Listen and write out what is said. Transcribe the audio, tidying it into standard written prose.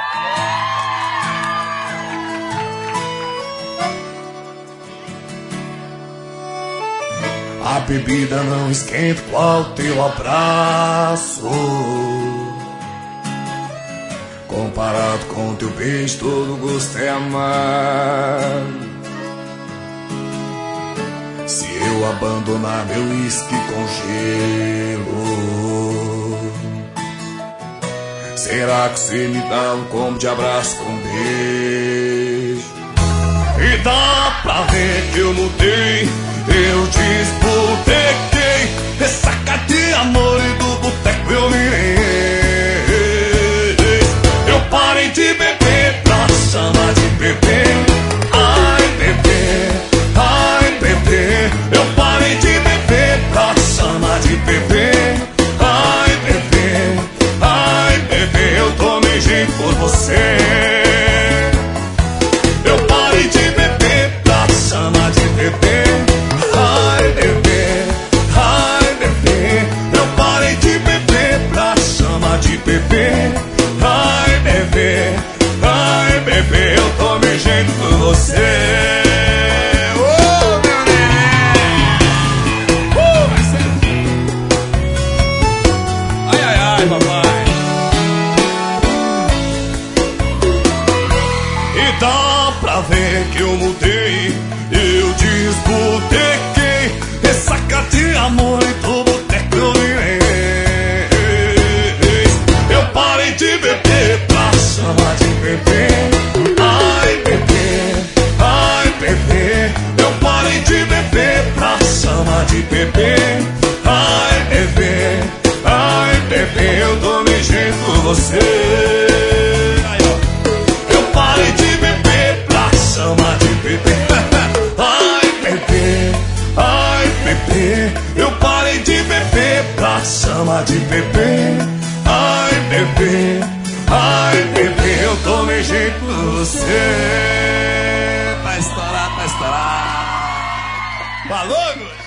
A bebida não esquenta qual teu abraço. Comparado com teu beijo, todo gosto é amargo. Se eu abandonar meu uísque com gelo, será que você me dá um combo de abraço com beijo? E dá pra ver que eu mudei, eu desbotequei, ressaca de amor e do boteco eu virei. Eu parei de beber pra chamar de bebê. Ai, bebê, ai, bebê. Eu parei de beber pra chamar de bebê. Ai, bebê, ai, bebê. Eu tomei jeito por você. Eu parei de beber pra chamar de bebê. Ai, bebê, ai, bebê. Eu parei de beber pra chamar de bebê. Ai, bebê, ai, bebê. Eu tomei jeito por você. Oh, meu neném. Vai ser. Ai, ai, ai, papai. E dá pra ver que eu mudei, eu desbotequei, ressaca de amor e do boteco eu virei. Eu parei de beber pra chamar de bebê. Ai, bebê, ai, bebê. Eu parei de beber pra chamar de bebê. Ai, bebê, ai, bebê. Eu tomei jeito por você. Eu parei de beber pra chamar de bebê. Ai, bebê, ai, bebê. Eu parei de beber pra chamar de bebê. Ai, bebê, ai, bebê. Eu tomei jeito por você. Vai estourar, vai estourar. Falou,